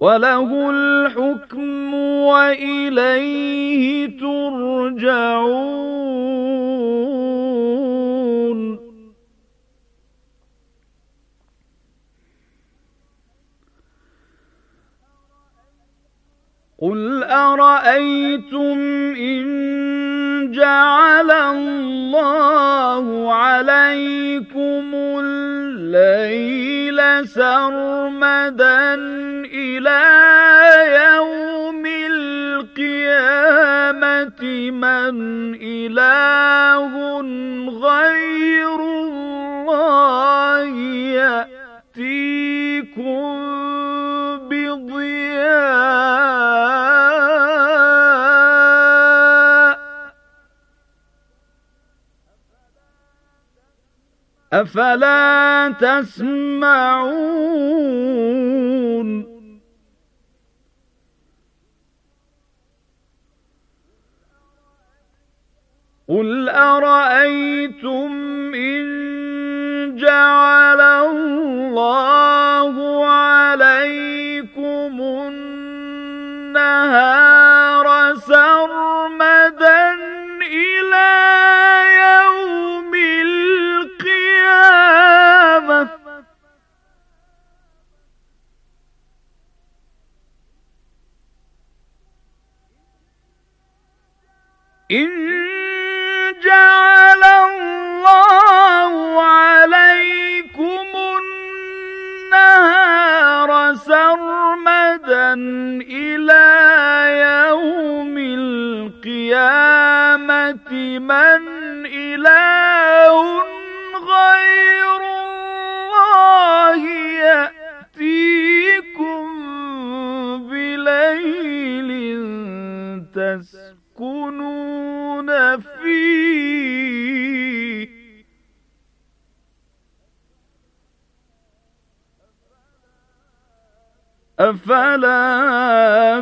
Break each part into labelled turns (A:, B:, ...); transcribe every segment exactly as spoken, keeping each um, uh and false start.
A: وله الحكم وإليه ترجعون. قل أرأيتم إن جعل الله عليكم الليل سرمدا إلى يوم القيامة من إله غير الله يأتيكم بضياء أفلا تسمعون. قل أرأيتم إن جعل الله عليكم النهار سرمدا إلى يوم القيامة إن جعل الله عليكم النهار سرمدا إلى يوم القيامة من إله غير الله يأتيكم بليل تسكنون فيه أفلا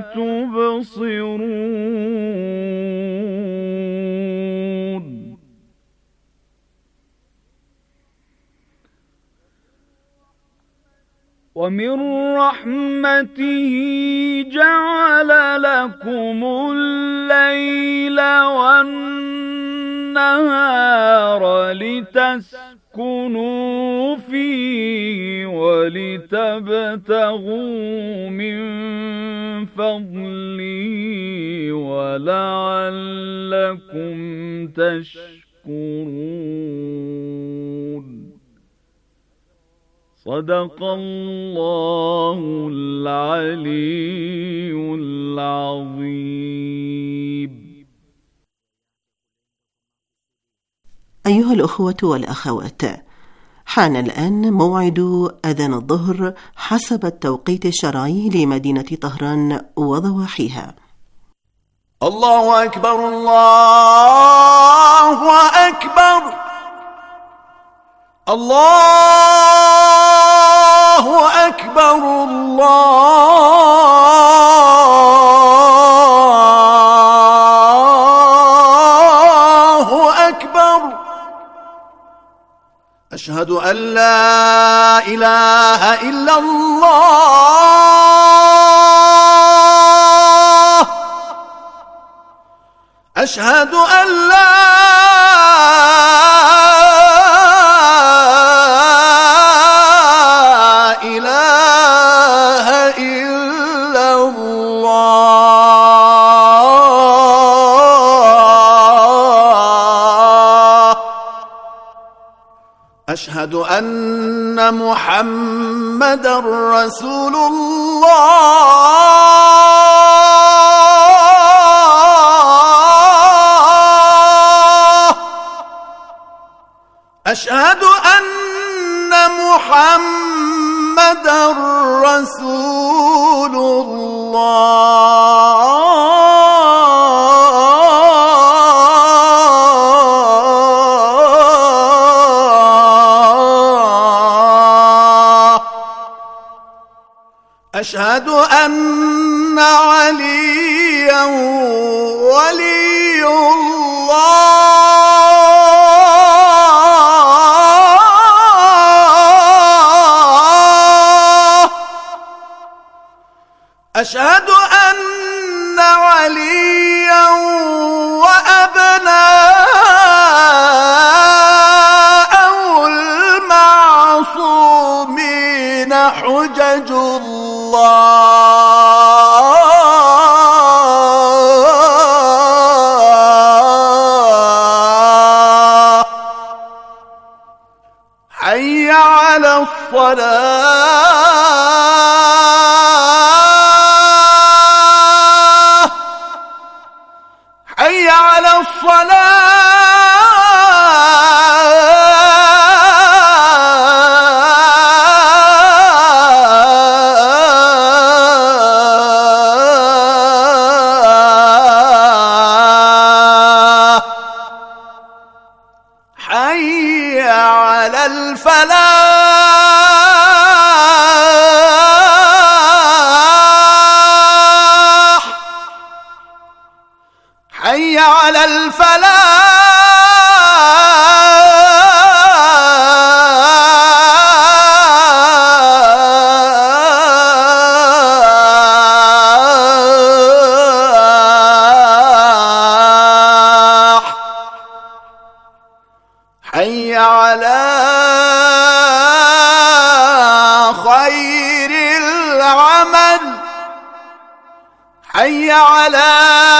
A: تبصرون. ومن رحمته جعل لكم الليل والنهار لتسكنوا فيه ولتبتغوا من فضله ولعلكم تشكرون. صدق الله العلي العظيم.
B: أيها الأخوة والأخوات، حان الآن موعد أذان الظهر حسب التوقيت الشرعي لمدينة طهران وضواحيها.
C: الله أكبر الله أكبر الله أكبر الله أكبر. أشهد أن لا إله إلا الله أشهد أن لا إله إلا الله أشهد أن محمدًا رسول الله أشهد أن محمدًا رسول الله أشهد أن عليا ولي الله أشهد أن عليا وأبناءه المعصومين حجج الله حي على الصلاة حي على الصلاة حي على الفلاح حي على الفلاح حي على خير العمل حي على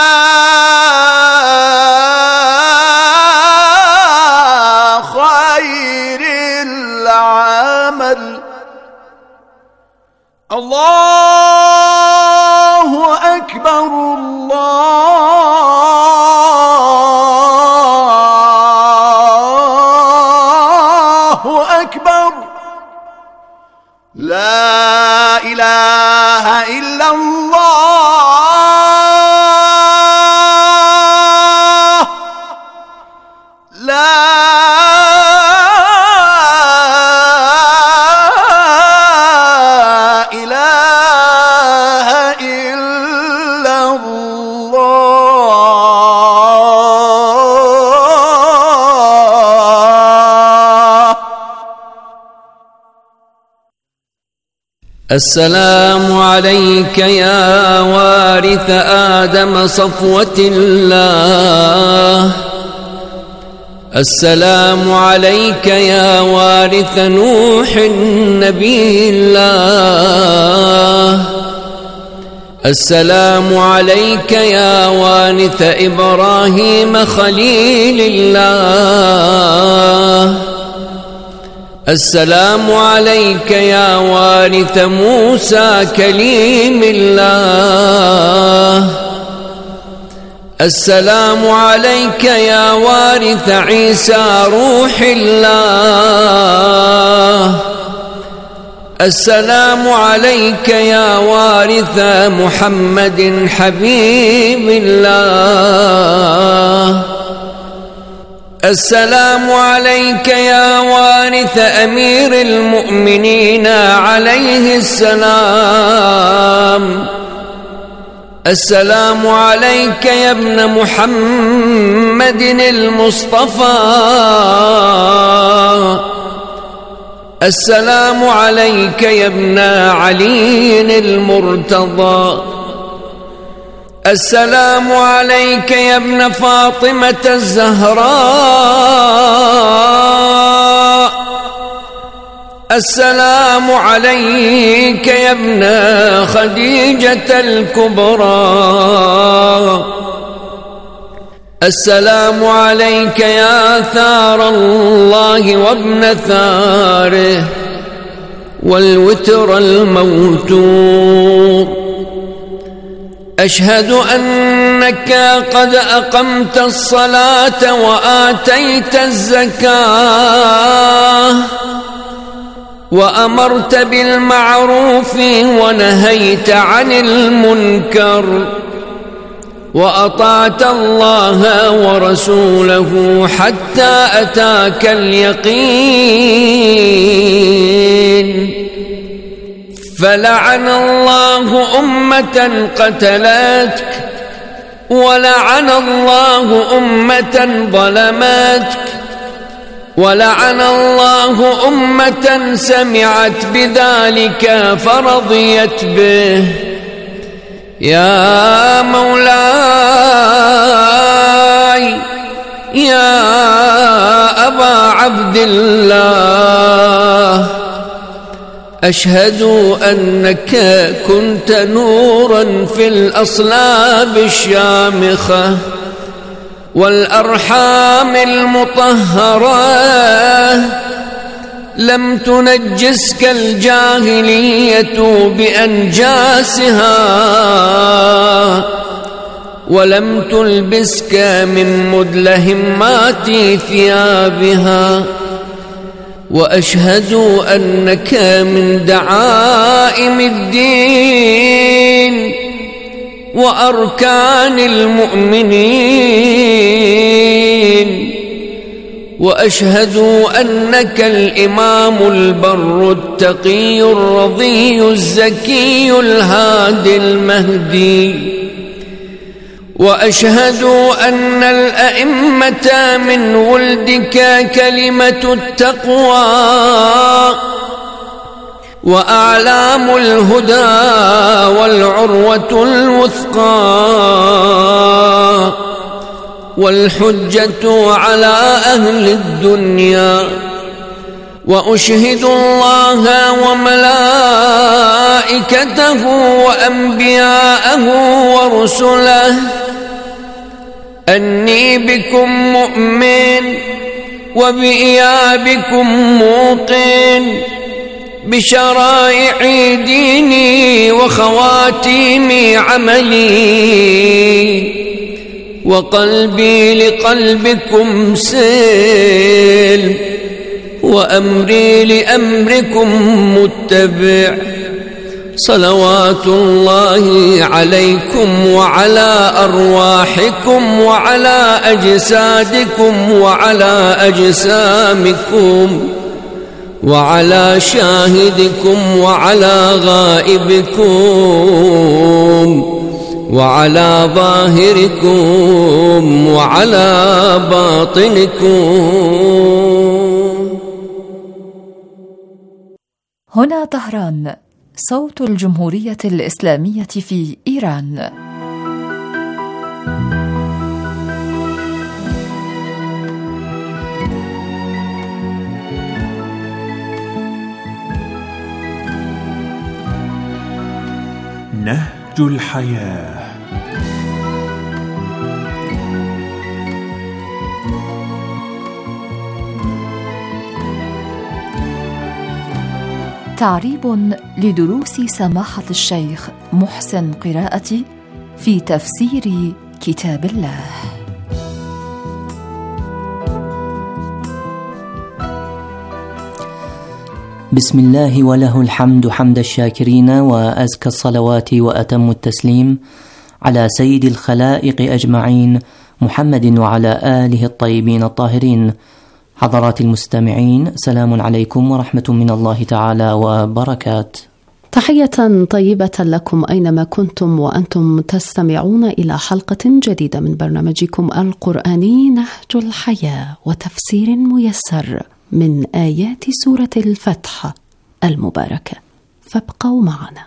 C: خير العمل الله أكبر الله أكبر لا إله إلا الله لا إله إلا الله.
D: السلام عليك يا وارث آدم صفوة الله. السلام عليك يا وارث نوح نبي الله. السلام عليك يا وارث إبراهيم خليل الله. السلام عليك يا وارث موسى كليم الله. السلام عليك يا وارث عيسى روح الله. السلام عليك يا وارث محمد حبيب الله. السلام عليك يا وارث أمير المؤمنين عليه السلام. السلام عليك يا ابن محمد المصطفى. السلام عليك يا ابن علي المرتضى. السلام عليك يا ابن فاطمة الزهراء. السلام عليك يا ابن خديجة الكبرى. السلام عليك يا ثار الله وابن ثاره والوتر الموتور. أشهد أنك قد أقمت الصلاة وآتيت الزكاة وأمرت بالمعروف ونهيت عن المنكر وأطعت الله ورسوله حتى أتاك اليقين. فلعن الله أمة قتلتك ولعن الله أمة ظلمتك ولعن الله أمة سمعت بذلك فرضيت به يا مولاي يا أبا عبد الله، أشهد أنك كنت نورا في الأصلاب الشامخة والأرحام المطهرة، لم تنجسك الجاهلية بأنجاسها، ولم تلبسك من مدلهمات ثيابها، وأشهد أنك من دعائم الدين وأركان المؤمنين، وأشهد أنك الإمام البر التقي الرضي الزكي الهادي المهدي، وأشهد أن الأئمة من ولدك كلمة التقوى وأعلام الهدى والعروة الوثقى والحجة على أهل الدنيا، وأشهد الله وملائكته وأنبياءه ورسله أني بكم مؤمن وبإيابكم موقن، بشرائع ديني وخواتيم عملي، وقلبي لقلبكم سلم، وأمري لأمركم متبع، صلوات الله عليكم وعلى أرواحكم وعلى أجسادكم وعلى أجسامكم وعلى شاهدكم وعلى غائبكم وعلى ظاهركم وعلى باطنكم.
E: هنا طهران، صوت الجمهورية الإسلامية في إيران.
F: نهج الحياة.
E: تعريب لدروس سماحة الشيخ محسن قراءتي في تفسير كتاب الله.
G: بسم الله وله الحمد حمد الشاكرين، وأزكى الصلوات وأتم التسليم على سيد الخلائق أجمعين محمد وعلى آله الطيبين الطاهرين. حضرات المستمعين، سلام عليكم ورحمة من الله تعالى وبركاته.
H: تحية طيبة لكم أينما كنتم وأنتم تستمعون إلى حلقة جديدة من برنامجكم القرآني نهج الحياة، وتفسير ميسر من آيات سورة الفتح المباركة، فابقوا معنا.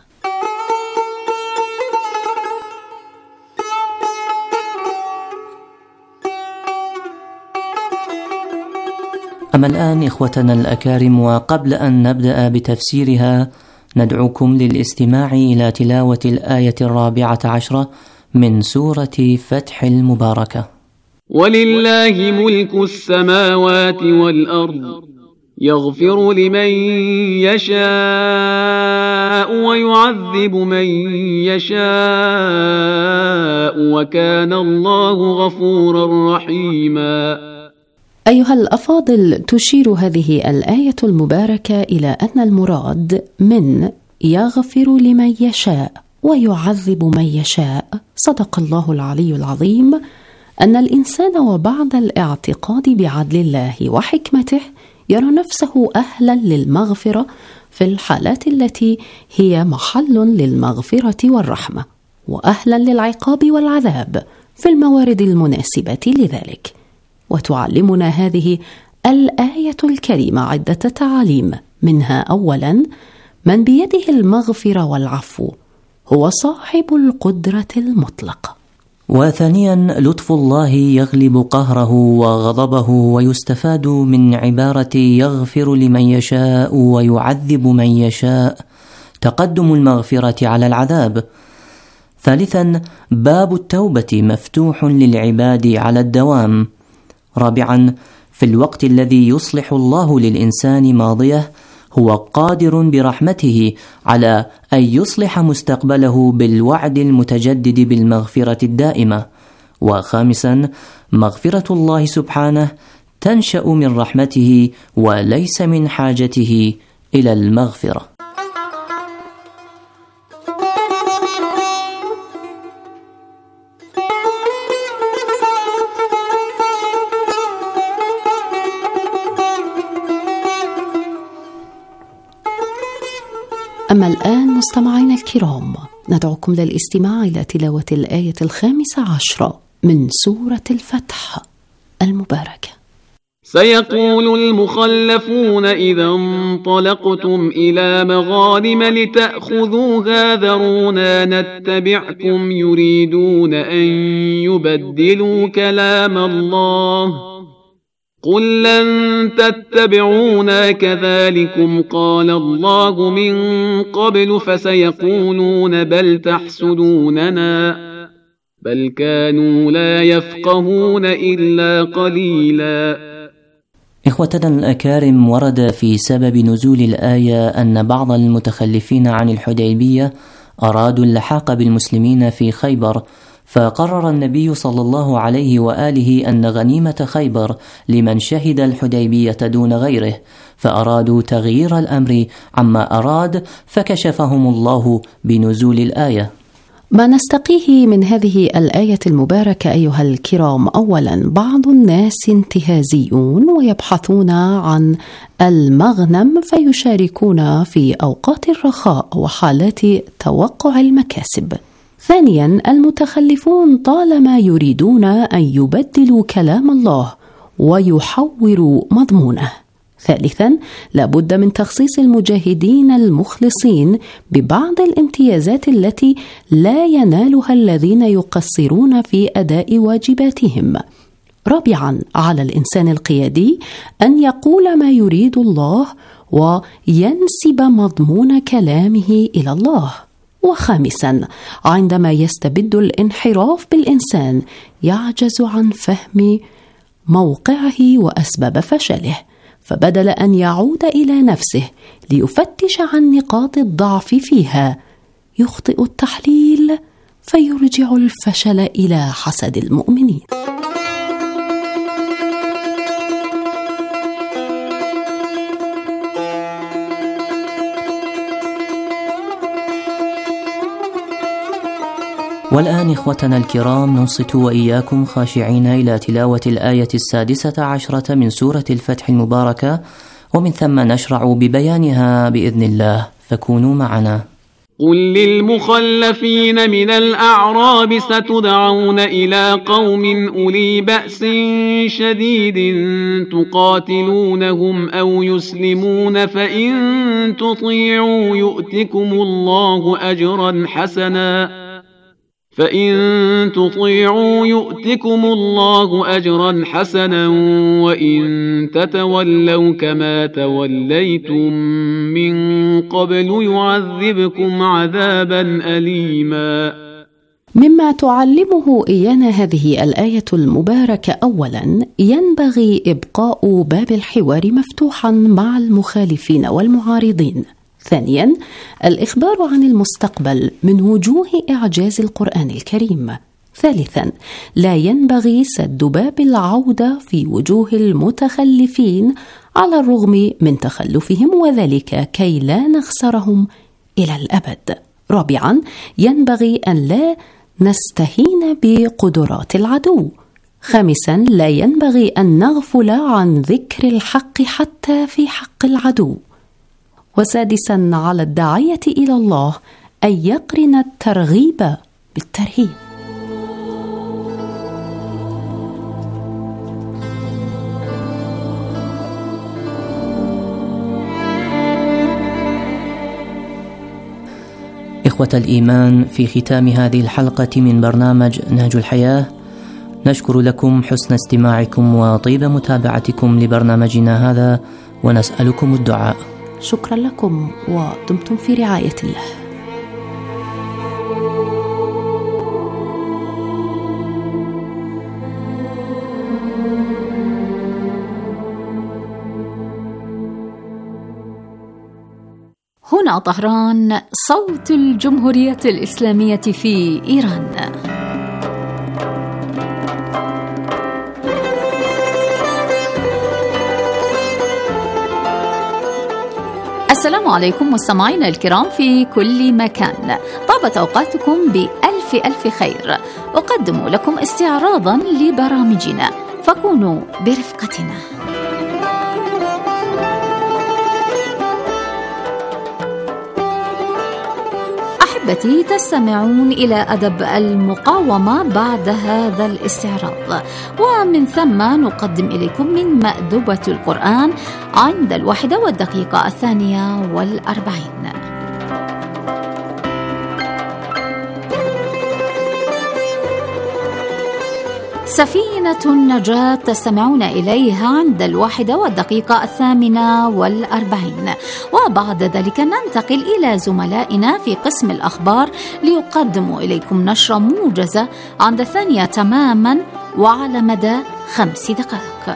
G: أما الآن إخوتنا الأكارم، وقبل أن نبدأ بتفسيرها ندعوكم للاستماع إلى تلاوة الآية الرابعة عشرة من سورة فتح المباركة.
A: ولله ملك السماوات والأرض يغفر لمن يشاء ويعذب من يشاء وكان الله غفورا رحيما.
H: أيها الأفاضل، تشير هذه الآية المباركة إلى أن المراد من يغفر لمن يشاء ويعذب من يشاء، صدق الله العلي العظيم، أن الإنسان وبعد الاعتقاد بعدل الله وحكمته يرى نفسه أهلا للمغفرة في الحالات التي هي محل للمغفرة والرحمة، وأهلا للعقاب والعذاب في الموارد المناسبة لذلك. وتعلمنا هذه الآية الكريمة عدة تعاليم، منها أولا من بيده المغفرة والعفو هو صاحب القدرة المطلقة.
G: وثانيا لطف الله يغلب قهره وغضبه، ويستفاد من عبارة يغفر لمن يشاء ويعذب من يشاء تقدم المغفرة على العذاب. ثالثا باب التوبة مفتوح للعباد على الدوام. رابعا في الوقت الذي يصلح الله للإنسان ماضيه هو قادر برحمته على أن يصلح مستقبله بالوعد المتجدد بالمغفرة الدائمة. وخامسا مغفرة الله سبحانه تنشأ من رحمته وليس من حاجته إلى المغفرة.
H: أما الآن مستمعينا الكرام، ندعوكم للاستماع إلى تلاوة الآية الخامسة عشرة من سورة الفتح المباركة.
A: سيقول المخلفون إذا انطلقتم إلى مغانم لتأخذوها ذرونا نتبعكم يريدون أن يبدلوا كلام الله قل لن تتبعونا كذلكم قال الله من قبل فسيقولون بل تحسدوننا بل كانوا لا يفقهون إلا قليلا.
G: إخوتنا الأكارم، ورد في سبب نزول الآية أن بعض المتخلفين عن الحديبية أرادوا اللحاق بالمسلمين في خيبر، فقرر النبي صلى الله عليه وآله أن غنيمة خيبر لمن شهد الحديبية دون غيره، فأرادوا تغيير الأمر عما أراد فكشفهم الله بنزول الآية.
H: ما نستقيه من هذه الآية المباركة أيها الكرام، أولا بعض الناس انتهازيون ويبحثون عن المغنم فيشاركون في أوقات الرخاء وحالات توقع المكاسب. ثانيا المتخلفون طالما يريدون أن يبدلوا كلام الله ويحوروا مضمونه. ثالثا لابد من تخصيص المجاهدين المخلصين ببعض الامتيازات التي لا ينالها الذين يقصرون في أداء واجباتهم. رابعا على الإنسان القيادي أن يقول ما يريد الله وينسب مضمون كلامه إلى الله. وخامسا عندما يستبد الانحراف بالإنسان يعجز عن فهم موقعه وأسباب فشله، فبدل أن يعود إلى نفسه ليفتش عن نقاط الضعف فيها يخطئ التحليل فيرجع الفشل إلى حسد المؤمنين.
G: والآن إخوتنا الكرام ننصت وإياكم خاشعين إلى تلاوة الآية السادسة عشرة من سورة الفتح المباركة، ومن ثم نشرع ببيانها بإذن الله، فكونوا معنا.
A: قل للمخلفين من الأعراب ستدعون إلى قوم أولي بأس شديد تقاتلونهم أو يسلمون فإن تطيعوا يؤتكم الله أجرا حسنا فإن تطيعوا يؤتكم الله أجرا حسنا وإن تتولوا كما توليتم من قبل يعذبكم عذابا أليما.
H: مما تعلمه إيانا هذه الآية المباركة، أولا ينبغي إبقاء باب الحوار مفتوحا مع المخالفين والمعارضين. ثانيا الإخبار عن المستقبل من وجوه إعجاز القرآن الكريم. ثالثا لا ينبغي سد باب العودة في وجوه المتخلفين على الرغم من تخلفهم، وذلك كي لا نخسرهم إلى الأبد. رابعا ينبغي أن لا نستهين بقدرات العدو. خامسا لا ينبغي أن نغفل عن ذكر الحق حتى في حق العدو. وسادسا على الداعية إلى الله أن يقرن الترغيب بالترهيب.
G: إخوة الإيمان، في ختام هذه الحلقة من برنامج نهج الحياة نشكر لكم حسن استماعكم وطيب متابعتكم لبرنامجنا هذا، ونسألكم الدعاء.
H: شكرا لكم ودمتم في رعاية الله. هنا طهران، صوت الجمهورية الإسلامية في إيران. السلام عليكم مستمعينا الكرام في كل مكان، طابت أوقاتكم بألف ألف خير. أقدم لكم استعراضا لبرامجنا، فكونوا برفقتنا. أحبتي، تستمعون إلى أدب المقاومة بعد هذا الاستعراض، ومن ثم نقدم إليكم من مأدبة القرآن عند الواحدة والدقيقة الثانية والأربعين. سفينة النجاة تستمعون إليها عند الواحدة والدقيقة الثامنة والأربعين، وبعد ذلك ننتقل إلى زملائنا في قسم الأخبار ليقدموا إليكم نشرة موجزة عند الثانية تماما وعلى مدى خمس دقائق.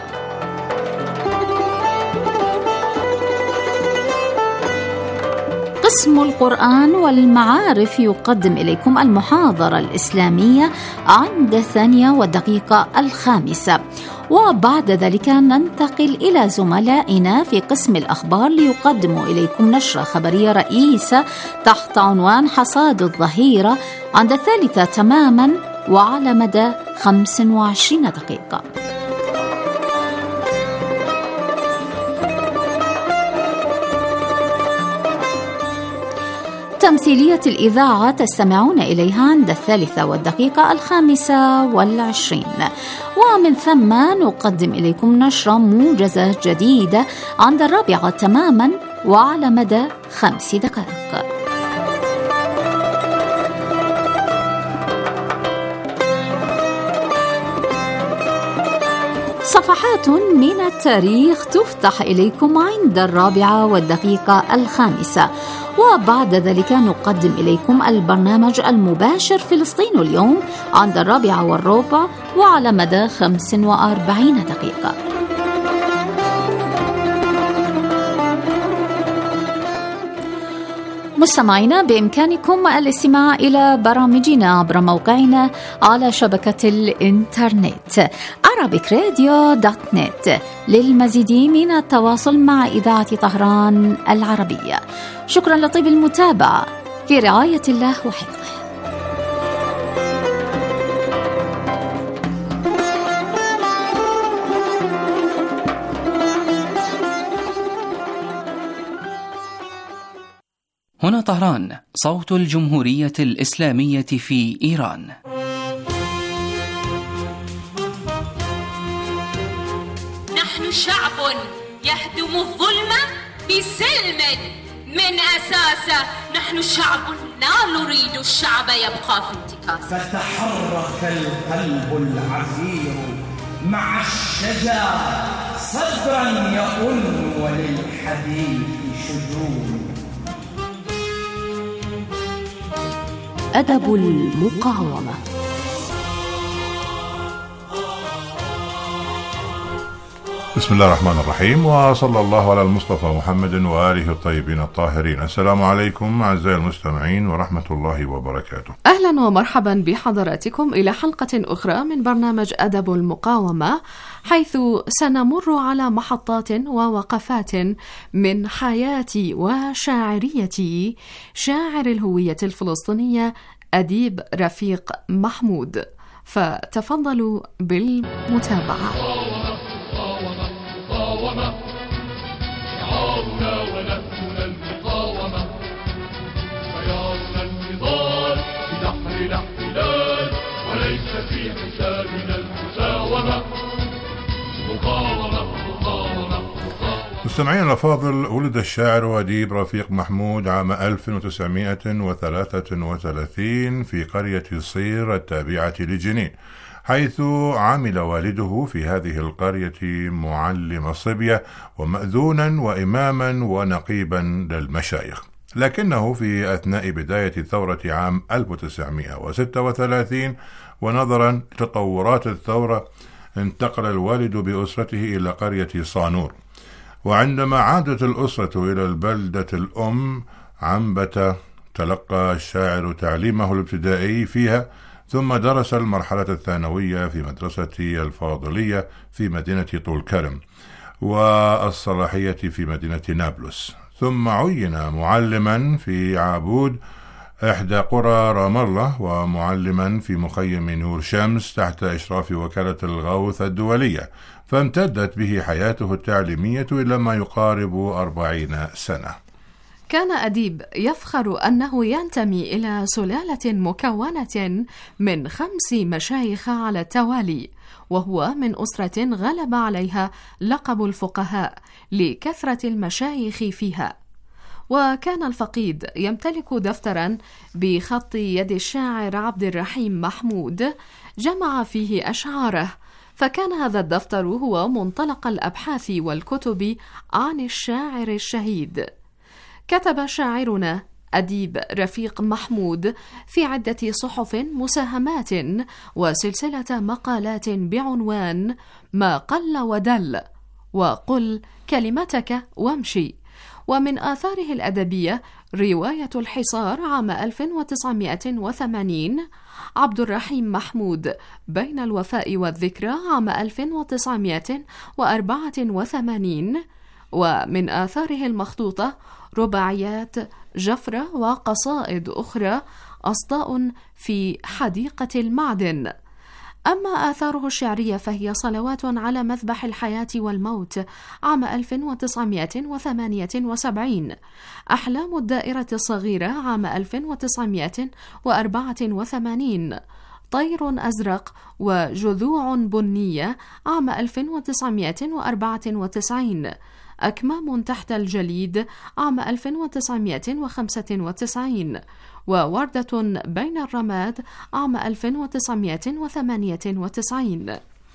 H: قسم القرآن والمعارف يقدم إليكم المحاضرة الإسلامية عند الثانية والدقيقة الخامسة، وبعد ذلك ننتقل إلى زملائنا في قسم الأخبار ليقدموا إليكم نشرة خبرية رئيسة تحت عنوان حصاد الظهيرة عند الثالثة تماما وعلى مدى خمس وعشرين دقيقة. تمثيلية الإذاعة تستمعون إليها عند الثالثة والدقيقة الخامسة والعشرين، ومن ثم نقدم إليكم نشرة موجزة جديدة عند الرابعة تماما وعلى مدى خمس دقائق. صفحات من التاريخ تفتح إليكم عند الرابعة والدقيقة الخامسة، وبعد ذلك نقدم إليكم البرنامج المباشر فلسطين اليوم عند الرابعة والربع وعلى مدى خمس وأربعين دقيقة. مستمعينا، بإمكانكم الاستماع إلى برامجنا عبر موقعنا على شبكة الإنترنت arabic radio dot net للمزيد من التواصل مع إذاعة طهران العربية. شكرا لطيب المتابعة، في رعاية الله وحفظه.
I: هنا طهران، صوت الجمهورية الإسلامية في إيران.
J: نحن شعب يهدم الظلم بسلم من أساسه. نحن شعب لا نريد الشعب يبقى في انتكاسه.
K: فتحرك القلب العزير مع الشجاع صدرا يؤن وللحديث شجون.
H: أدب المقاومة.
L: بسم الله الرحمن الرحيم، وصلى الله على المصطفى محمد وآله الطيبين الطاهرين. السلام عليكم أعزائي المستمعين ورحمة الله وبركاته.
M: أهلا ومرحبا بحضراتكم إلى حلقة أخرى من برنامج أدب المقاومة، حيث سنمر على محطات ووقفات من حياة وشاعرية شاعر الهوية الفلسطينية أديب رفيق محمود، فتفضلوا بالمتابعة. شعارنا ونهجنا المقاومة، خيارنا النضال في بحر الاحتلال، وليس في حسابنا المساومة. مقاومة مقاومة مقاومة.
L: مستمعين الأفاضل، ولد الشاعر وأديب رفيق محمود عام ألف وتسعمائة وثلاثة وثلاثين في قرية صير التابعة لجنين، حيث عمل والده في هذه القرية معلم صبية ومأذونا وإماما ونقيبا للمشايخ. لكنه في أثناء بداية ثورة عام ألف وتسعمائة وستة وثلاثين ونظرا لتطورات الثورة انتقل الوالد بأسرته إلى قرية صانور، وعندما عادت الأسرة إلى البلدة الأم عنبة تلقى الشاعر تعليمه الابتدائي فيها، ثم درس المرحلة الثانوية في مدرسة الفاضلية في مدينة طول كرم والصلاحية في مدينة نابلس، ثم عين معلما في عابود إحدى قرى رام الله ومعلما في مخيم نور شمس تحت إشراف وكالة الغوث الدولية، فامتدت به حياته التعليمية إلى ما يقارب أربعين سنة.
M: كان أديب يفخر أنه ينتمي إلى سلالة مكونة من خمس مشايخ على التوالي، وهو من أسرة غلب عليها لقب الفقهاء لكثرة المشايخ فيها. وكان الفقيد يمتلك دفترا بخط يد الشاعر عبد الرحيم محمود جمع فيه أشعاره، فكان هذا الدفتر هو منطلق الأبحاث والكتب عن الشاعر الشهيد. كتب شاعرنا أديب رفيق محمود في عدة صحف مساهمات وسلسلة مقالات بعنوان ما قل ودل وقل كلمتك وامشي. ومن آثاره الأدبية رواية الحصار عام ألف وتسعمائة وثمانين، عبد الرحيم محمود بين الوفاء والذكرى عام ألف وتسعمائة وأربعة وثمانين، ومن آثاره المخطوطة رباعيات جفرة وقصائد أخرى أصداء في حديقة المعدن. أما آثاره الشعرية فهي صلوات على مذبح الحياة والموت عام ألف وتسعمائة وثمانية وسبعين، أحلام الدائرة الصغيرة عام ألف وتسعمائة وأربعة وثمانين، طير أزرق وجذوع بنية عام ألف وتسعمائة وأربعة وتسعين، أكمام تحت الجليد عام ألف وتسعمائة وخمسة وتسعين، ووردة بين الرماد عام ألف وتسعمائة وثمانية وتسعين.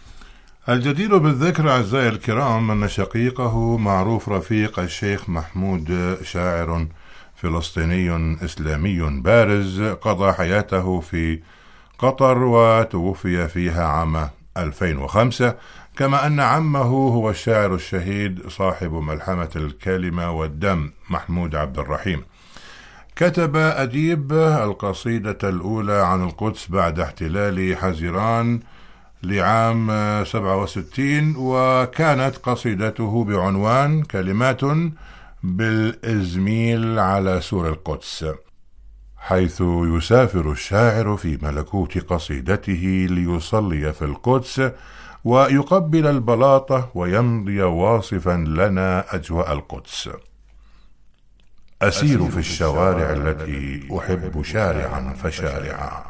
L: الجدير بالذكر أعزائي الكرام أن شقيقه معروف رفيق الشيخ محمود شاعر فلسطيني إسلامي بارز قضى حياته في قطر وتوفي فيها عام ألفين وخمسة، كما أن عمه هو الشاعر الشهيد صاحب ملحمة الكلمة والدم محمود عبد الرحيم. كتب أديب القصيدة الأولى عن القدس بعد احتلال حزيران لعام سبعة وستين، وكانت قصيدته بعنوان كلمات بالإزميل على سور القدس، حيث يسافر الشاعر في ملكوت قصيدته ليصلي في القدس ويقبل البلاطة ويمضي واصفا لنا أجواء القدس. أسير في الشوارع التي أحب شارعا فشارعا،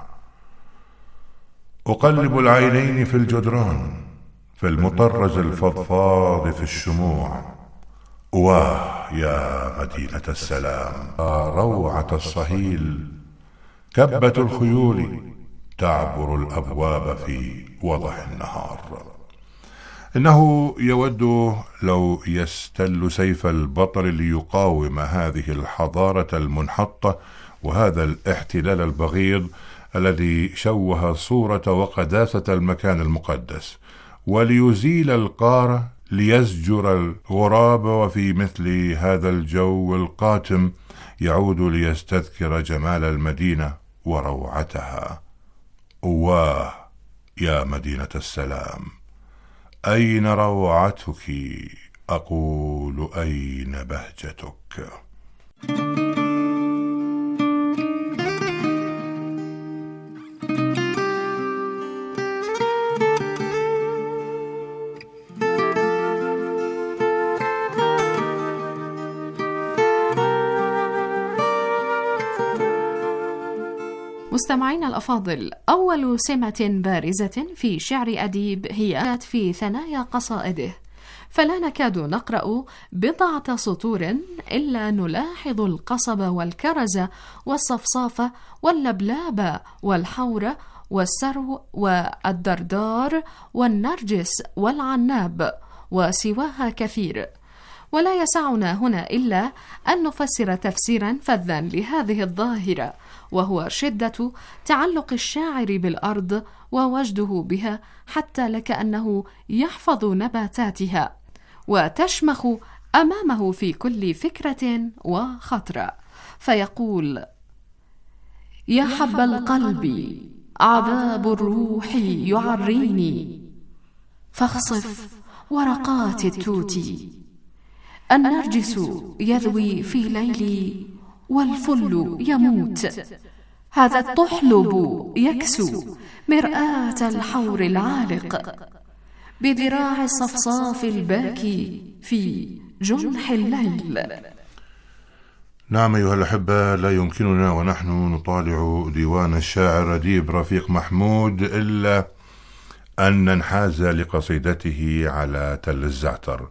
L: أقلب العينين في الجدران، في المطرز الفضفاض في الشموع. واه يا مدينة السلام، روعة الصهيل، كبة الخيول تعبر الأبواب في وضح النهار. إنه يود لو يستل سيف البطل ليقاوم هذه الحضارة المنحطة وهذا الاحتلال البغيض الذي شوه صورة وقداسة المكان المقدس، وليزيل القارة ليزجر الغراب، وفي مثل هذا الجو القاتم يعود ليستذكر جمال المدينة وروعتها. واه يا مدينة السلام، أين روعتك؟ أقول أين بهجتك؟
M: مستمعين الأفاضل، أول سمة بارزة في شعر أديب هي في ثنايا قصائده، فلا نكاد نقرأ بضعة سطور إلا نلاحظ القصب والكرز والصفصاف واللبلاب والحور والسرو والدردار والنرجس والعناب وسواها كثير. ولا يسعنا هنا إلا أن نفسر تفسيرا فذا لهذه الظاهرة، وهو شدة تعلق الشاعر بالأرض ووجده بها حتى لكأنه يحفظ نباتاتها وتشمخ أمامه في كل فكرة وخطرة، فيقول: يا حب القلب عذاب الروح يعريني، فاخصف ورقات التوت، النرجس يذوي في ليلي والفل يموت، هذا الطحلب يكسو مرآة الحور العالق، بذراع الصفصاف الباكي في جنح الليل.
L: نعم أيها الأحبة، لا يمكننا ونحن نطالع ديوان الشاعر أديب رفيق محمود إلا أن ننحاز لقصيدته على تل الزعتر.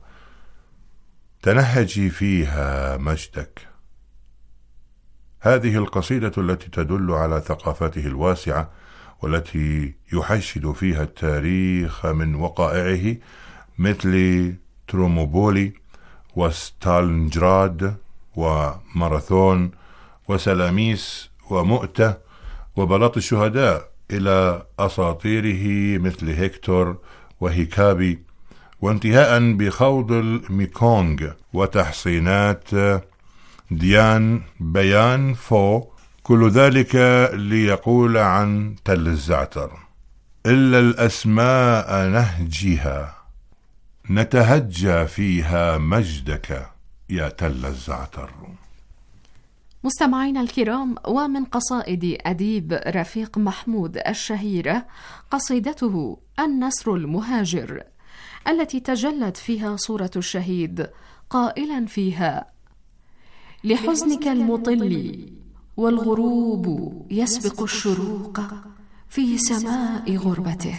L: تنهجي فيها مجدك. هذه القصيدة التي تدل على ثقافته الواسعة، والتي يحشد فيها التاريخ من وقائعه مثل تروموبولي وستالنجراد وماراثون وسلاميس ومؤتة وبلاط الشهداء، إلى أساطيره مثل هيكتور وهيكابي، وانتهاء بخوض الميكونغ وتحصينات ديان بيان فو، كل ذلك ليقول عن تل الزعتر: إلا الأسماء نهجيها، نتهجى فيها مجدك يا تل الزعتر.
M: مستمعينا الكرام، ومن قصائد أديب رفيق محمود الشهيرة قصيدته النسر المهاجر، التي تجلت فيها صورة الشهيد قائلا فيها: لحزنك المطل والغروب يسبق الشروق في سماء غربته،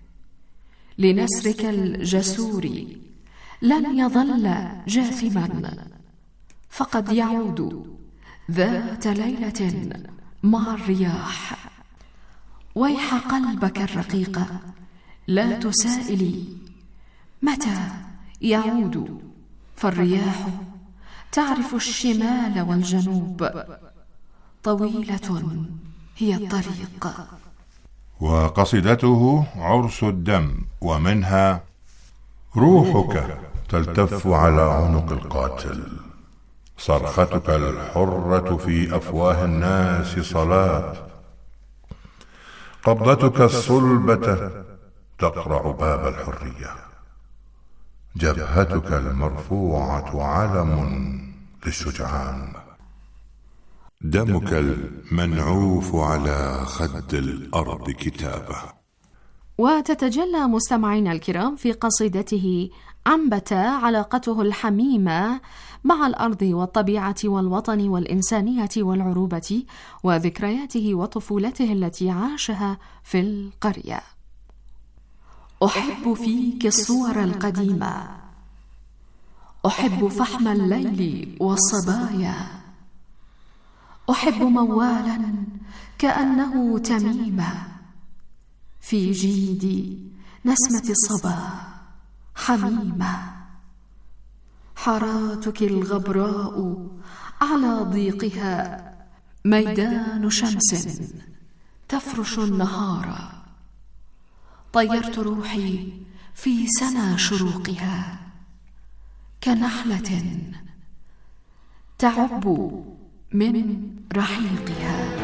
M: لنسرك الجسور لن يظل جاثما، فقد يعود ذات ليلة مع الرياح. ويح قلبك الرقيق لا تسائلي متى يعود، فالرياح تعرف الشمال والجنوب، طويلة هي الطريق.
L: وقصيدته عرس الدم، ومنها: روحك تلتف على عنق القاتل، صرختك الحرة في أفواه الناس صلاة، قبضتك الصلبة تقرع باب الحرية، جبهتك المرفوعة علم للشجعان، دمك المنعوف على خد الأرض كتابة.
M: وتتجلى مستمعينا الكرام في قصيدته عنبت علاقته الحميمة مع الأرض والطبيعة والوطن والإنسانية والعروبة، وذكرياته وطفولته التي عاشها في القرية. أحب فيك الصور القديمة، أحب فحم الليل والصبايا، أحب موالا كأنه تميمة، في جيدي نسمة الصبا حميمة، حاراتك الغبراء على ضيقها ميدان شمس تفرش النهار، طيرت روحي في سنا شروقها كنحلة تعب من رحيقها.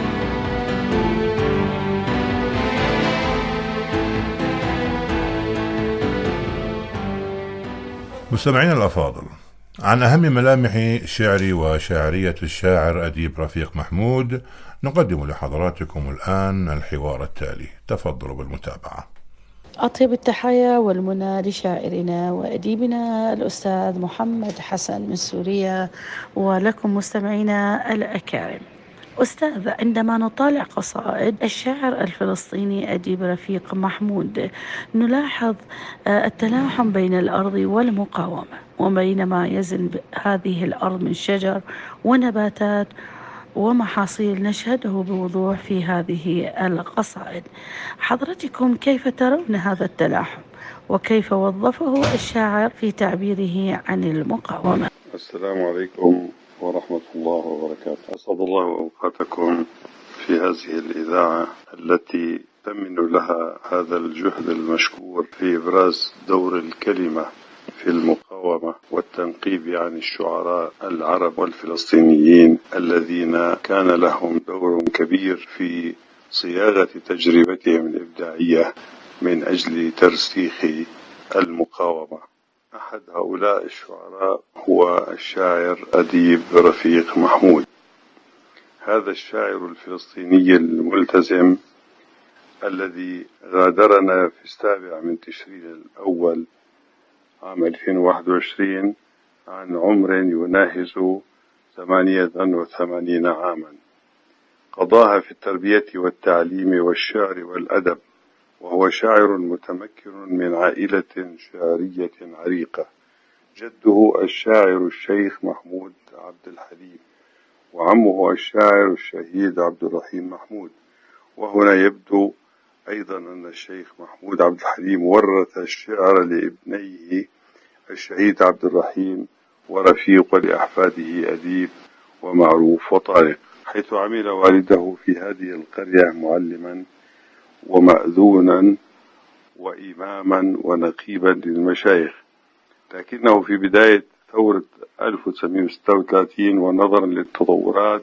L: مستمعين الأفاضل، عن أهم ملامح شعر وشاعرية الشاعر أديب رفيق محمود نقدم لحضراتكم الآن الحوار التالي. تفضلوا بالمتابعة.
N: أطيب التحايا والمنى لشاعرنا وأديبنا الأستاذ محمد حسن من سوريا، ولكم مستمعينا الأكارم. أستاذ، عندما نطالع قصائد الشاعر الفلسطيني أديب رفيق محمود نلاحظ التلاحم بين الأرض والمقاومة، وبين ما يزن هذه الأرض من شجر ونباتات ومحاصيل نشهده بوضوح في هذه القصائد. حضرتكم كيف ترون هذا التلاحم، وكيف وظفه الشاعر في تعبيره عن المقاومة؟
O: السلام عليكم ورحمة الله وبركاته. أسعد الله أوقاتكم في هذه الإذاعة التي تمن لها هذا الجهد المشكور في إبراز دور الكلمة في المقاومة والتنقيب عن الشعراء العرب والفلسطينيين الذين كان لهم دور كبير في صياغة تجربتهم الإبداعية من أجل ترسيخ المقاومة. أحد هؤلاء الشعراء هو الشاعر أديب رفيق محمود. هذا الشاعر الفلسطيني الملتزم الذي غادرنا في السابع من تشرين الأول عام ألفين وواحد وعشرين عن عمر يناهز ثمانية وثمانين عاما، قضاها في التربية والتعليم والشعر والأدب، وهو شاعر متمكن من عائلة شعرية عريقة. جده الشاعر الشيخ محمود عبد الحليم، وعمه الشاعر الشهيد عبد الرحيم محمود. وهنا يبدو أيضا أن الشيخ محمود عبد الحليم ورث الشعر لابنيه الشهيد عبد الرحيم ورفيق لأحفاده أديب ومعروف وطارق، حيث عمل والده في هذه القرية معلما ومأذونا وإماما ونقيبا للمشايخ. لكنه في بداية ثورة ألف وتسعمائة وستة وثلاثين ونظرا للتطورات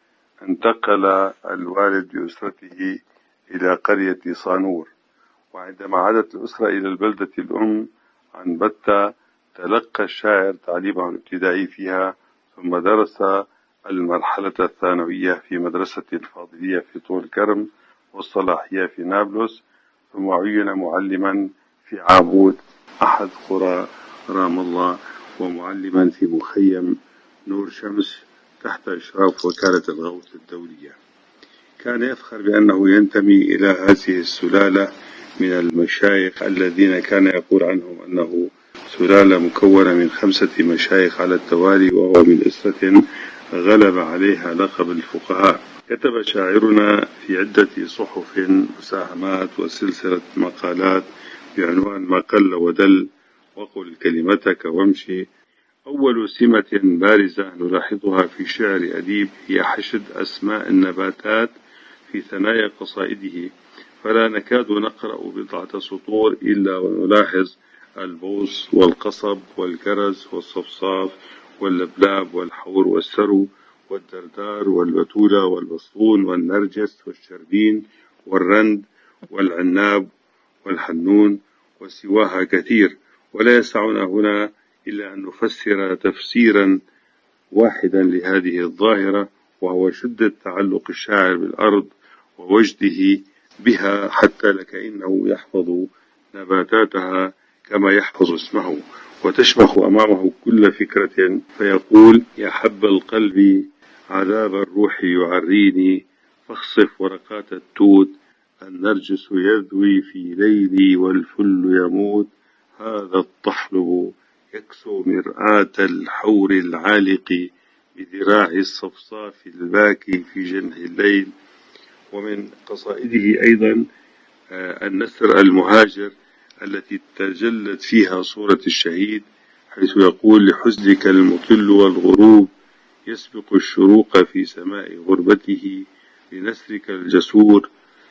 O: انتقل الوالد بأسرته إلى قرية صانور، وعندما عادت الأسرة إلى البلدة الأم عن بتة تلقى الشاعر تعليمه الابتدائي فيها، ثم درس المرحلة الثانوية في مدرسة الفاضلية في طول كرم والصلاحية في نابلس، ثم عين معلما في عابود أحد قرى رام الله، ومعلما في مخيم نور شمس تحت إشراف وكالة الغوث الدولية. كان يفخر بأنه ينتمي إلى هذه السلالة من المشايخ الذين كان يقول عنهم أنه سلالة مكونة من خمسة مشايخ على التوالي، وهو من أسرة غلب عليها لقب الفقهاء. كتب شاعرنا في عدة صحف مساهمات وسلسلة مقالات بعنوان ما قل ودل وقل كلمتك وامشي. أول سمة بارزة نلاحظها في شعر أديب هي حشد أسماء النباتات في ثنايا قصائده، فلا نكاد نقرأ بضعة سطور إلا ونلاحظ البوص والقصب والكرز والصفصاف واللبلاب والحور والسرو والدردار والبتولة والبسطون والنرجس والشربين والرند والعناب والحنون وسواها كثير. ولا يسعنا هنا إلا أن نفسر تفسيرا واحدا لهذه الظاهرة، وهو شدة تعلق الشاعر بالأرض ووجده بها حتى لكأنه يحفظ نباتاتها كما يحفظ اسمه، وتشمخ أمامه كل فكرة فيقول: يا حب القلب عذاب الروح يعريني، فاخصف ورقات التوت، النرجس يذوي في ليلي والفل يموت، هذا الطحلب يكسو مرآة الحور العالق بذراع الصفصاف الباكي في جنح الليل. ومن قصائده أيضا النسر المهاجر التي تجلت فيها صورة الشهيد، حيث يقول: لحزنك المطل والغروب يسبق الشروق في سماء غربته، لنسرك الجسور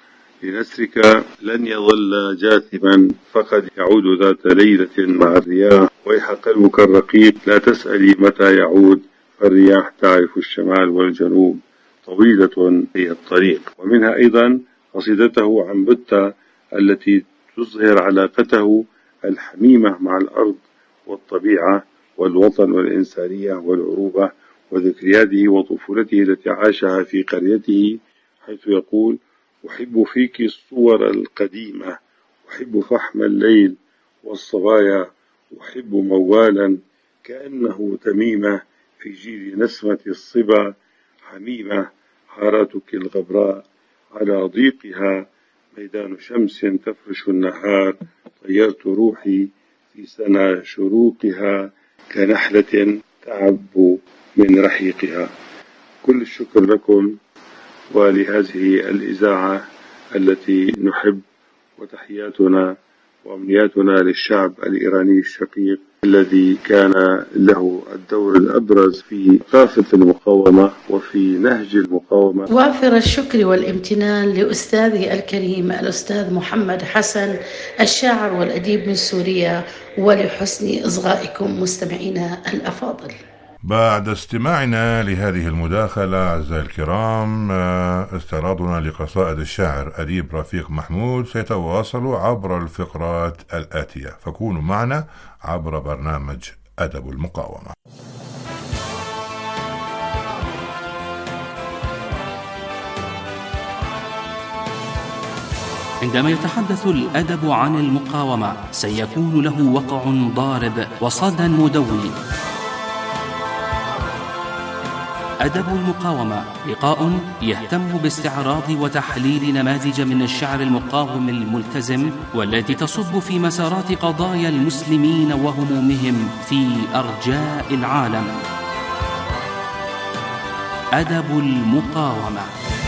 O: لنسرك لن يظل جاثما، فقد يعود ذات ليلة مع الرياح، ويح قلبك الرقيق لا تسألي متى يعود، فالرياح تعرف الشمال والجنوب، طويلة هي الطريق. ومنها أيضا قصيدته عن بتة التي تظهر علاقته الحميمة مع الأرض والطبيعة والوطن والإنسانية والعروبة، وذكرياته وطفولته التي عاشها في قريته، حيث يقول: أحب فيك الصور القديمة، أحب فحم الليل والصبايا، أحب موالا كأنه تميمة في جيل نسمة الصبا، حميمة بحاراتك الغبراء على ضيقها ميدان شمس تفرش النهار طيرت روحي في سنى شروقها كنحلة تعب من رحيقها. كل الشكر لكم ولهذه الإذاعة التي نحب، وتحياتنا وأمنياتنا للشعب الإيراني الشقيق الذي كان له الدور الأبرز في ثقافة المقاومة وفي نهج المقاومة.
N: وافر الشكر والامتنان لأستاذي الكريم الأستاذ محمد حسن الشاعر والأديب من سوريا، ولحسن إصغائكم مستمعينا الأفاضل.
L: بعد استماعنا لهذه المداخلة أعزائي الكرام، استعراضنا لقصائد الشاعر أديب رفيق محمود سيتواصل عبر الفقرات الآتية، فكونوا معنا عبر برنامج أدب المقاومة.
I: عندما يتحدث الأدب عن المقاومة سيكون له وقع ضارب وصدى مدوي. أدب المقاومة لقاء يهتم باستعراض وتحليل نماذج من الشعر المقاوم الملتزم والتي تصب في مسارات قضايا المسلمين وهمومهم في أرجاء العالم. أدب المقاومة.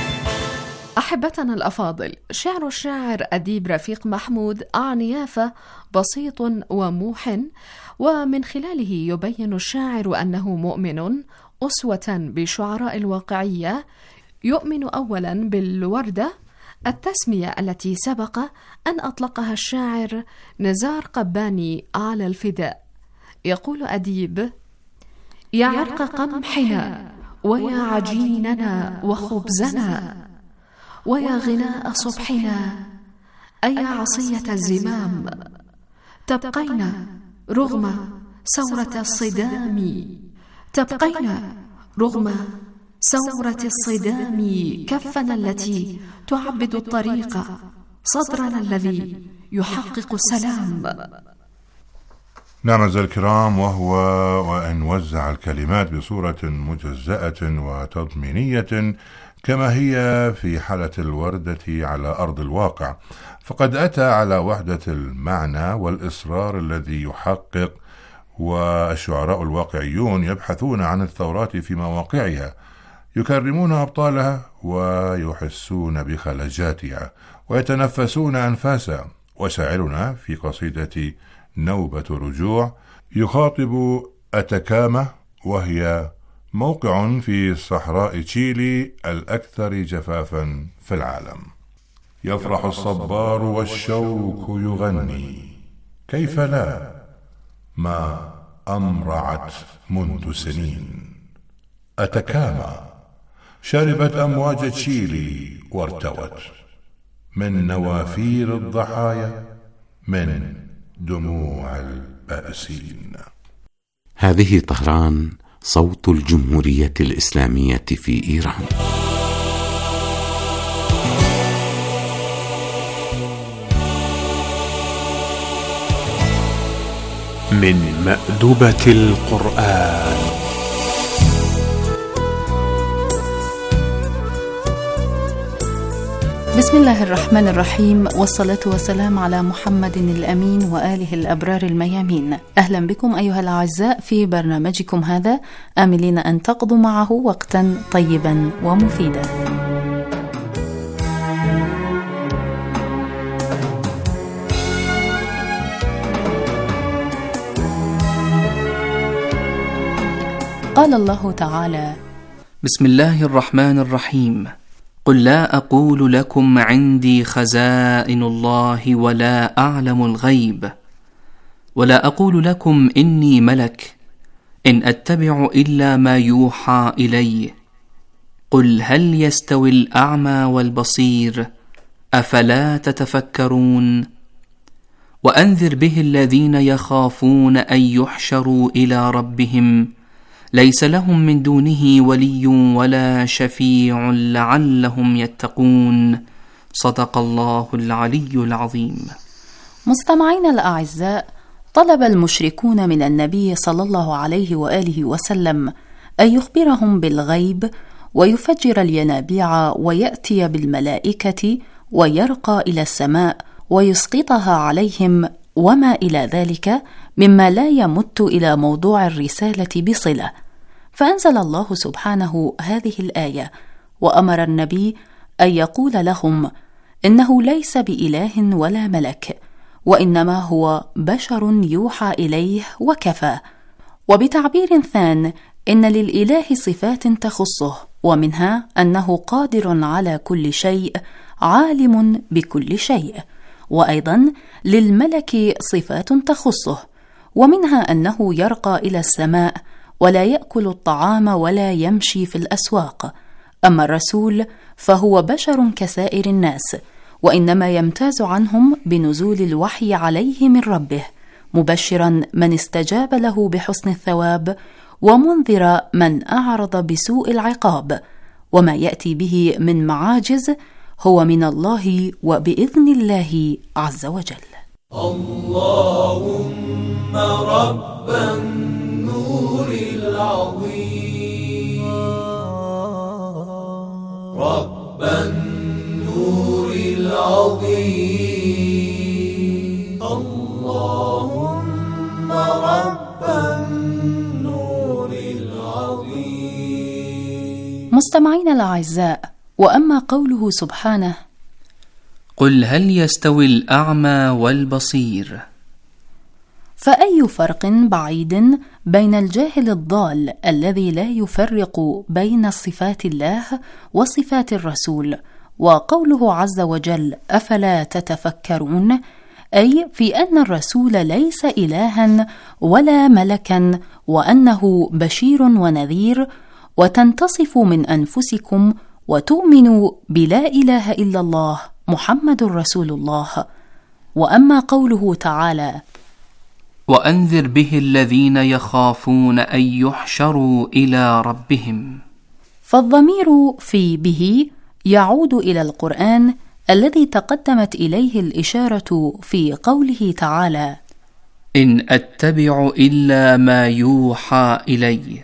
M: أحبتنا الأفاضل، شعر الشاعر أديب رفيق محمود أعنيافة بسيط وموحٍ، ومن خلاله يبين الشاعر أنه مؤمن أسوة بشعراء الواقعية، يؤمن أولا بالوردة، التسمية التي سبق أن أطلقها الشاعر نزار قباني على الفداء. يقول أديب: يا عرق قمحنا ويا عجيننا وخبزنا ويا غناء صبحنا أي عصية الزمام، تبقين رغم ثورة الصدام، تبقين رغم ثورة الصدام كفنا التي تعبد الطريق، صدرنا الذي يحقق السلام.
L: نعم أعزائي الكرام، وهو وأن وزع الكلمات بصورة مجزأة وتضمينية كما هي في حالة الوردة على أرض الواقع، فقد أتى على وحدة المعنى والإصرار الذي يحقق، والشعراء الواقعيون يبحثون عن الثورات في مواقعها، يكرمون أبطالها ويحسون بخلجاتها ويتنفسون أنفاسها. وشاعرنا في قصيدة نوبة رجوع يخاطب أتاكاما، وهي موقع في صحراء تشيلي الأكثر جفافا في العالم. يفرح الصبار والشوك يغني، كيف لا، ما أمرعت منذ سنين. أتاكاما شربت أمواج تشيلي وارتوت من نوافير الضحايا، من دموع البائسين.
P: هذه طهران، صوت الجمهورية الإسلامية في إيران.
F: من مأدبة القرآن.
H: بسم الله الرحمن الرحيم، والصلاة والسلام على محمد الأمين وآله الأبرار الميامين. أهلا بكم أيها الأعزاء في برنامجكم هذا، آملين أن تقضوا معه وقتا طيبا ومفيدا. قال الله تعالى:
I: بسم الله الرحمن الرحيم. قل لا أقول لكم عندي خزائن الله ولا أعلم الغيب ولا أقول لكم إني ملك إن أتبع إلا ما يوحى إلي. قل هل يستوي الأعمى والبصير أفلا تتفكرون. وأنذر به الذين يخافون أن يحشروا إلى ربهم ليس لهم من دونه ولي ولا شفيع لعلهم يتقون. صدق الله العلي العظيم.
H: مستمعينا الأعزاء، طلب المشركون من النبي صلى الله عليه وآله وسلم أن يخبرهم بالغيب ويفجر الينابيع ويأتي بالملائكة ويرقى إلى السماء ويسقطها عليهم وما إلى ذلك مما لا يمت إلى موضوع الرسالة بصلة. فأنزل الله سبحانه هذه الآية وأمر النبي أن يقول لهم إنه ليس بإله ولا ملك، وإنما هو بشر يوحى إليه وكفى. وبتعبير ثان إن للإله صفات تخصه، ومنها أنه قادر على كل شيء عالم بكل شيء. وأيضا للملك صفات تخصه، ومنها أنه يرقى إلى السماء ولا يأكل الطعام ولا يمشي في الأسواق. أما الرسول فهو بشر كسائر الناس، وإنما يمتاز عنهم بنزول الوحي عليه من ربه، مبشرا من استجاب له بحسن الثواب، ومنذر من أعرض بسوء العقاب. وما يأتي به من معاجز هو من الله وبإذن الله عز وجل.
Q: اللهم رب النور العظيم، رب النور العظيم، اللهم رب النور العظيم.
H: مستمعين الأعزاء، وأما قوله سبحانه:
I: قل هل يستوي الأعمى والبصير،
H: فأي فرق بعيد بين الجاهل الضال الذي لا يفرق بين صفات الله وصفات الرسول، وقوله عز وجل: أفلا تتفكرون، أي في أن الرسول ليس إلها ولا ملكا، وأنه بشير ونذير، وتنتصفوا من أنفسكم وتؤمنوا بلا إله إلا الله محمد رسول الله. وأما قوله تعالى:
I: وأنذر به الذين يخافون أن يحشروا إلى ربهم،
H: فالضمير في به يعود إلى القرآن الذي تقدمت إليه الإشارة في قوله تعالى:
I: إن أتبع إلا ما يوحى إلي.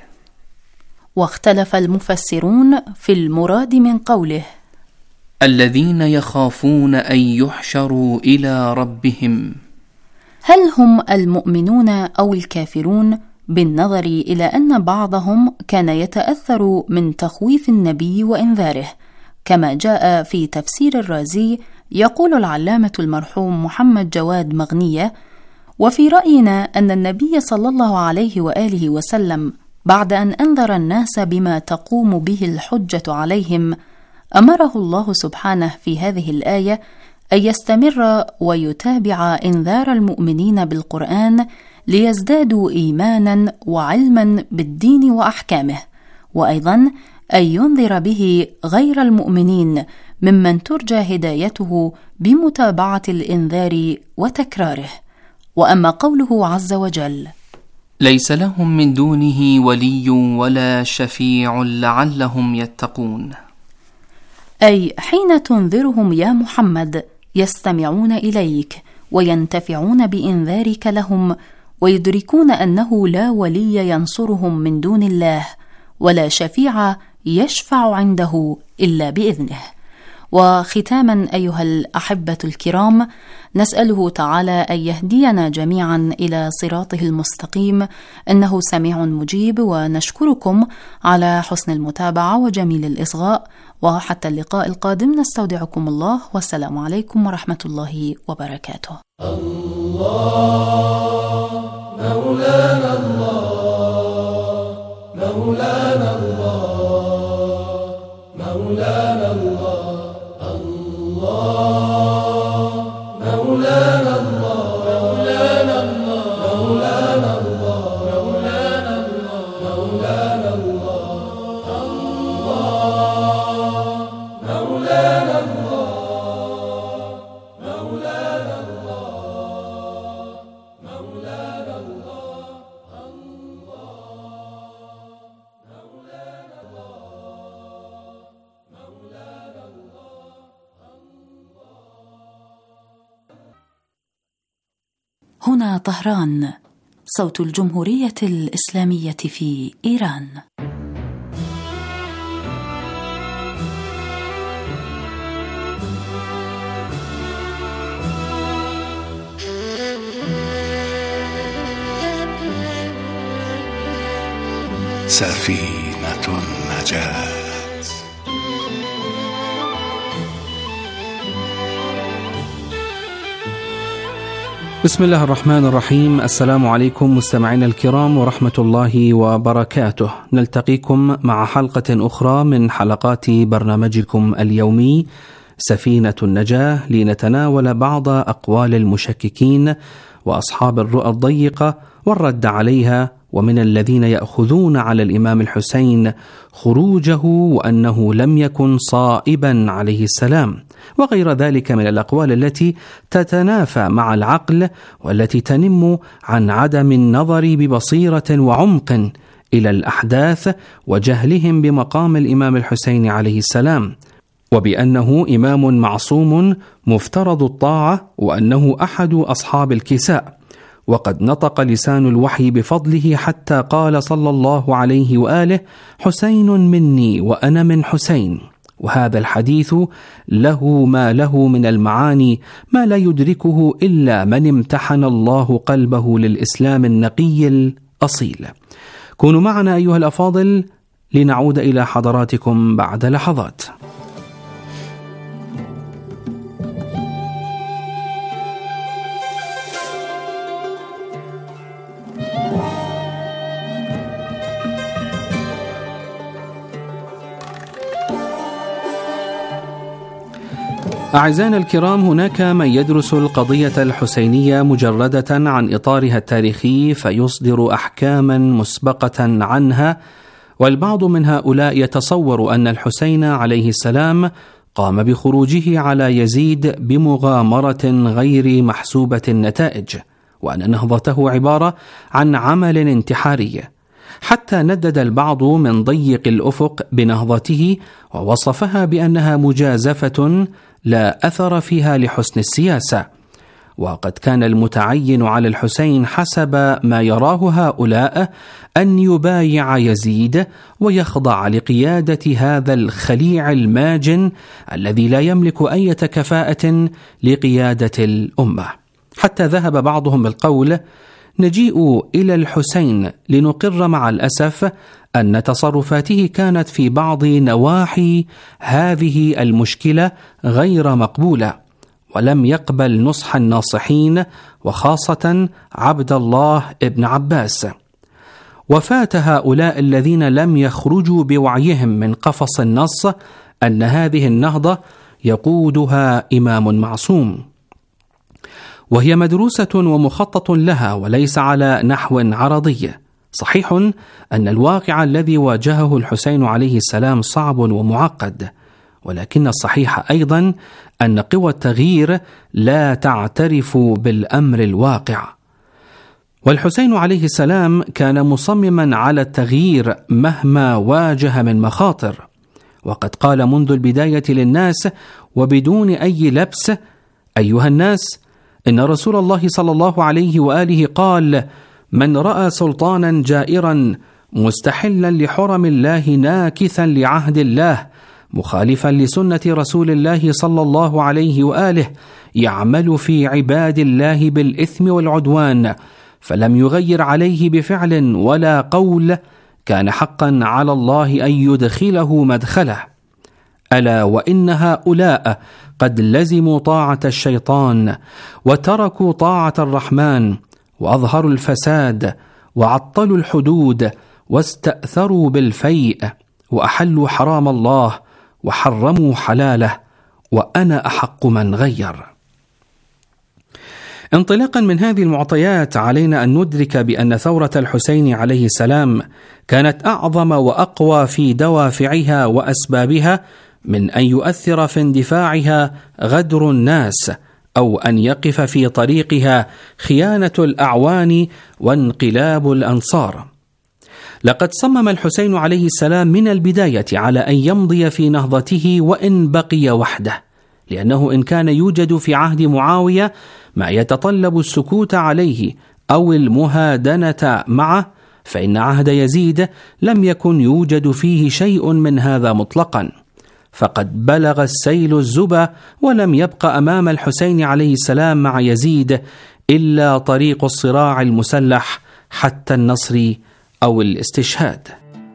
H: واختلف المفسرون في المراد من قوله:
I: الذين يخافون أن يحشروا إلى ربهم،
H: هل هم المؤمنون أو الكافرون؟ بالنظر إلى أن بعضهم كان يتأثر من تخويف النبي وإنذاره، كما جاء في تفسير الرازي. يقول العلامة المرحوم محمد جواد مغنية: وفي رأينا أن النبي صلى الله عليه وآله وسلم بعد أن أنذر الناس بما تقوم به الحجة عليهم، أمره الله سبحانه في هذه الآية أن يستمر ويتابع إنذار المؤمنين بالقرآن ليزدادوا إيمانا وعلما بالدين وأحكامه، وأيضا أن ينذر به غير المؤمنين ممن ترجى هدايته بمتابعة الإنذار وتكراره. وأما قوله عز وجل:
I: ليس لهم من دونه ولي ولا شفيع لعلهم يتقون،
H: أي حين تنذرهم يا محمد يستمعون إليك وينتفعون بإنذارك لهم، ويدركون أنه لا ولي ينصرهم من دون الله ولا شفيع يشفع عنده إلا بإذنه. وختاما أيها الأحبة الكرام، نسأله تعالى أن يهدينا جميعا إلى صراطه المستقيم، إنه سميع مجيب، ونشكركم على حسن المتابعة وجميل الإصغاء. وحتى اللقاء القادم نستودعكم الله، والسلام عليكم ورحمة الله وبركاته.
Q: الله مولانا الله مولانا الله مولانا الله الله مولانا الله مولانا الله مولانا الله مولانا الله مولانا الله الله مولانا الله مولانا الله مولانا الله
H: هنا طهران، صوت الجمهورية الإسلامية في إيران.
F: سفينة النجاة.
R: بسم الله الرحمن الرحيم. السلام عليكم مستمعينا الكرام ورحمة الله وبركاته. نلتقيكم مع حلقة أخرى من حلقات برنامجكم اليومي سفينة النجاة، لنتناول بعض أقوال المشككين وأصحاب الرؤى الضيقة والرد عليها، ومن الذين يأخذون على الإمام الحسين خروجه وأنه لم يكن صائبا عليه السلام، وغير ذلك من الأقوال التي تتنافى مع العقل والتي تنم عن عدم النظر ببصيرة وعمق إلى الأحداث وجهلهم بمقام الإمام الحسين عليه السلام، وبأنه إمام معصوم مفترض الطاعة، وأنه أحد أصحاب الكساء. وقد نطق لسان الوحي بفضله حتى قال صلى الله عليه وآله: حسين مني وأنا من حسين. وهذا الحديث له ما له من المعاني ما لا يدركه إلا من امتحن الله قلبه للإسلام النقي الأصيل. كونوا معنا أيها الأفاضل لنعود إلى حضراتكم بعد لحظات. أعزائنا الكرام، هناك من يدرس القضية الحسينية مجردة عن إطارها التاريخي فيصدر أحكاما مسبقة عنها، والبعض من هؤلاء يتصور أن الحسين عليه السلام قام بخروجه على يزيد بمغامرة غير محسوبة النتائج، وأن نهضته عبارة عن عمل انتحاري، حتى ندد البعض من ضيق الأفق بنهضته ووصفها بأنها مجازفة لا أثر فيها لحسن السياسة. وقد كان المتعين على الحسين حسب ما يراه هؤلاء أن يبايع يزيد ويخضع لقيادة هذا الخليع الماجن الذي لا يملك أي كفاءة لقيادة الأمة، حتى ذهب بعضهم بالقول: نجيء إلى الحسين لنقر مع الأسف أن تصرفاته كانت في بعض نواحي هذه المشكلة غير مقبولة، ولم يقبل نصح الناصحين وخاصة عبد الله ابن عباس. وفات هؤلاء الذين لم يخرجوا بوعيهم من قفص النص أن هذه النهضة يقودها إمام معصوم، وهي مدروسة ومخطط لها وليس على نحو عرضي. صحيح أن الواقع الذي واجهه الحسين عليه السلام صعب ومعقد، ولكن الصحيح أيضا أن قوى التغيير لا تعترف بالأمر الواقع، والحسين عليه السلام كان مصمما على التغيير مهما واجه من مخاطر. وقد قال منذ البداية للناس وبدون أي لبس: أيها الناس، إن رسول الله صلى الله عليه وآله قال: من رأى سلطانا جائرا مستحلا لحرم الله ناكثا لعهد الله مخالفا لسنة رسول الله صلى الله عليه وآله يعمل في عباد الله بالإثم والعدوان فلم يغير عليه بفعل ولا قول، كان حقا على الله أن يدخله مدخله. ألا وإن هؤلاء قد لزموا طاعة الشيطان وتركوا طاعة الرحمن، وأظهروا الفساد وعطلوا الحدود واستأثروا بالفيء، وأحلوا حرام الله وحرموا حلاله، وأنا أحق من غير. انطلاقا من هذه المعطيات علينا أن ندرك بأن ثورة الحسين عليه السلام كانت أعظم وأقوى في دوافعها وأسبابها من أن يؤثر في اندفاعها غدر الناس، أو أن يقف في طريقها خيانة الأعوان وانقلاب الأنصار. لقد صمم الحسين عليه السلام من البداية على أن يمضي في نهضته وإن بقي وحده، لأنه إن كان يوجد في عهد معاوية ما يتطلب السكوت عليه أو المهادنة معه، فإن عهد يزيد لم يكن يوجد فيه شيء من هذا مطلقا. فقد بلغ السيل الزبا ولم يبق أمام الحسين عليه السلام مع يزيد إلا طريق الصراع المسلح حتى النصر أو الاستشهاد.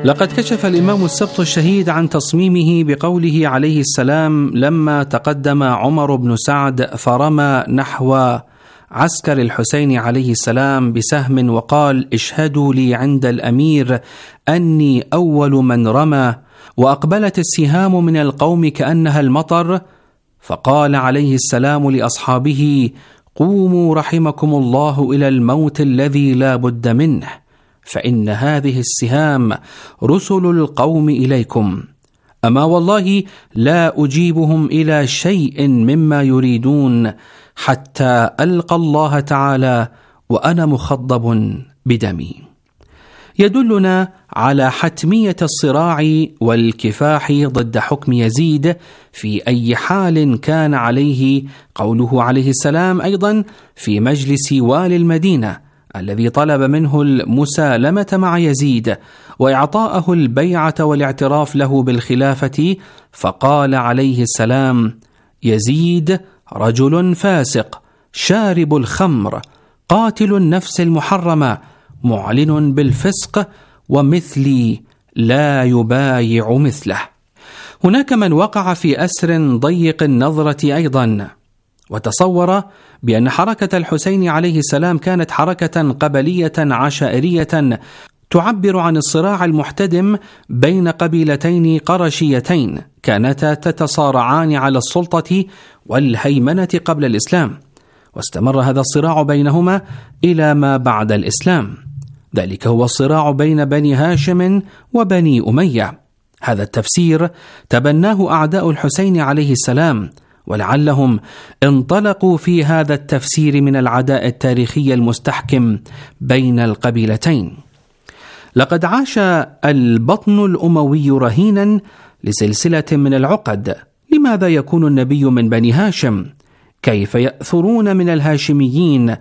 R: لقد كشف الإمام السبط الشهيد عن تصميمه بقوله عليه السلام لما تقدم عمر بن سعد فرمى نحو عسكر الحسين عليه السلام بسهم وقال: اشهدوا لي عند الأمير أني أول من رمى، وأقبلت السهام من القوم كأنها المطر، فقال عليه السلام لأصحابه: قوموا رحمكم الله إلى الموت الذي لا بد منه، فإن هذه السهام رسل القوم إليكم، أما والله لا أجيبهم إلى شيء مما يريدون حتى ألقى الله تعالى وأنا مخضب بدمي. يدلنا على حتمية الصراع والكفاح ضد حكم يزيد في أي حال كان عليه قوله عليه السلام أيضا في مجلس والي المدينة الذي طلب منه المسالمة مع يزيد وإعطاءه البيعة والاعتراف له بالخلافة، فقال عليه السلام: يزيد رجل فاسق شارب الخمر قاتل النفس المحرمة معلن بالفسق ومثلي لا يبايع مثله. هناك من وقع في أسر ضيق النظرة أيضا، وتصور بأن حركة الحسين عليه السلام كانت حركة قبلية عشائرية تعبر عن الصراع المحتدم بين قبيلتين قرشيتين كانتا تتصارعان على السلطة والهيمنة قبل الإسلام، واستمر هذا الصراع بينهما إلى ما بعد الإسلام. ذلك هو الصراع بين بني هاشم وبني أمية. هذا التفسير تبناه أعداء الحسين عليه السلام، ولعلهم انطلقوا في هذا التفسير من العداء التاريخي المستحكم بين القبيلتين. لقد عاش البطن الأموي رهينا لسلسلة من العقد. لماذا يكون النبي من بني هاشم؟ كيف يأثرون من الهاشميين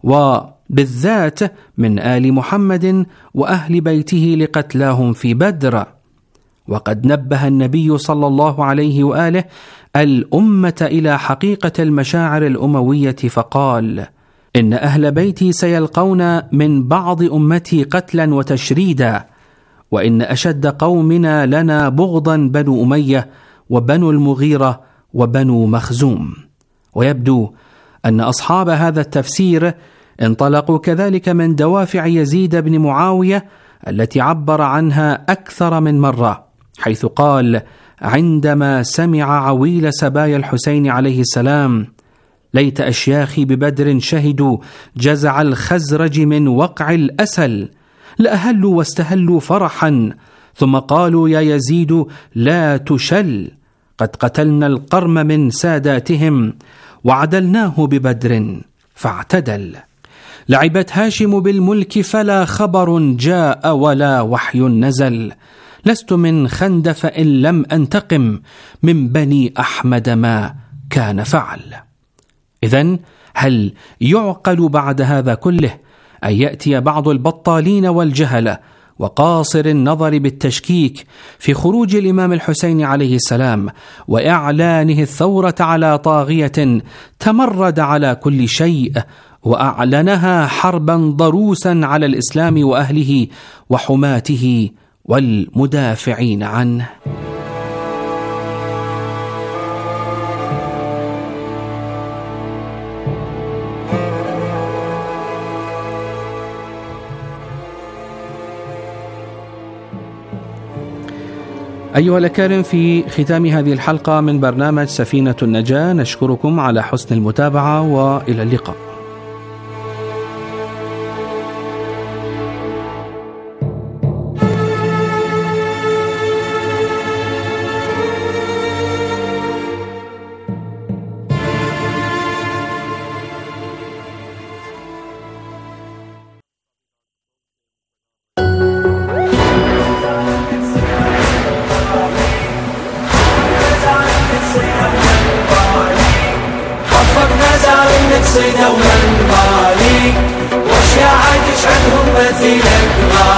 R: وبالذات من آل محمد وأهل بيته لقتلاهم في بدر؟ وقد نبه النبي صلى الله عليه وآله الأمة إلى حقيقة المشاعر الأموية فقال: إن أهل بيتي سيلقون من بعض أمتي قتلا وتشريدا، وإن أشد قومنا لنا بغضا بنو أمية وبنو المغيرة وبنو مخزوم. ويبدو أن أصحاب هذا التفسير انطلقوا كذلك من دوافع يزيد بن معاوية التي عبر عنها أكثر من مرة، حيث قال عندما سمع عويل سبايا الحسين عليه السلام: ليت أشياخي ببدر شهدوا جزع الخزرج من وقع الأسل، لأهلوا واستهلوا فرحا، ثم قالوا يا يزيد لا تشل، قد قتلنا القرم من ساداتهم وعدلناه ببدر فاعتدل. لعبت هاشم بالملك فلا خبر جاء ولا وحي نزل، لست من خندف إن لم أنتقم، من بني أحمد ما كان فعل. إذن هل يعقل بعد هذا كله أن يأتي بعض البطالين والجهلة وقاصر النظر بالتشكيك في خروج الإمام الحسين عليه السلام وإعلانه الثورة على طاغية تمرد على كل شيء وأعلنها حربا ضروسا على الإسلام وأهله وحماته والمدافعين عنه؟ أيها الأكارم، في ختام هذه الحلقة من برنامج سفينة النجاة نشكركم على حسن المتابعة، وإلى اللقاء.